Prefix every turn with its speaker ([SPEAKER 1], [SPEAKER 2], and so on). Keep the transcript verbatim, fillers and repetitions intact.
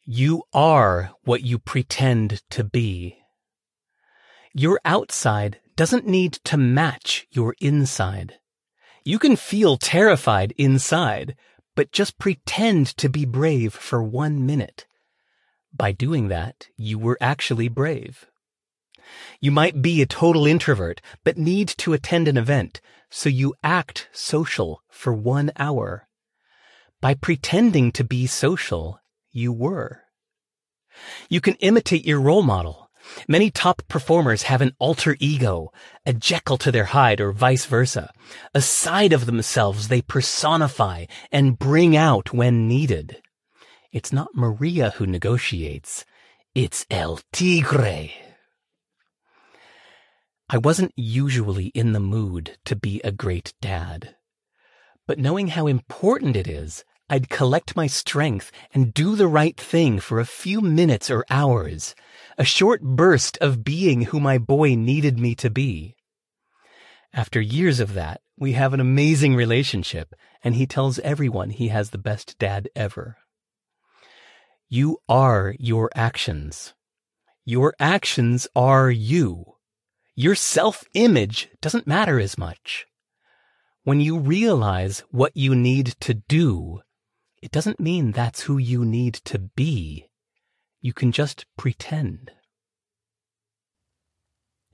[SPEAKER 1] You are what you pretend to be. Your outside doesn't need to match your inside. You can feel terrified inside, but just pretend to be brave for one minute. By doing that, you were actually brave. You might be a total introvert, but need to attend an event, so you act social for one hour. By pretending to be social, you were. You can imitate your role model. Many top performers have an alter ego, a Jekyll to their Hyde or vice versa, a side of themselves they personify and bring out when needed. It's not Maria who negotiates, it's El Tigre. I wasn't usually in the mood to be a great dad, but knowing how important it is, I'd collect my strength and do the right thing for a few minutes or hours, a short burst of being who my boy needed me to be. After years of that, we have an amazing relationship, and he tells everyone he has the best dad ever. You are your actions. Your actions are you. Your self-image doesn't matter as much. When you realize what you need to do, it doesn't mean that's who you need to be. You can just pretend.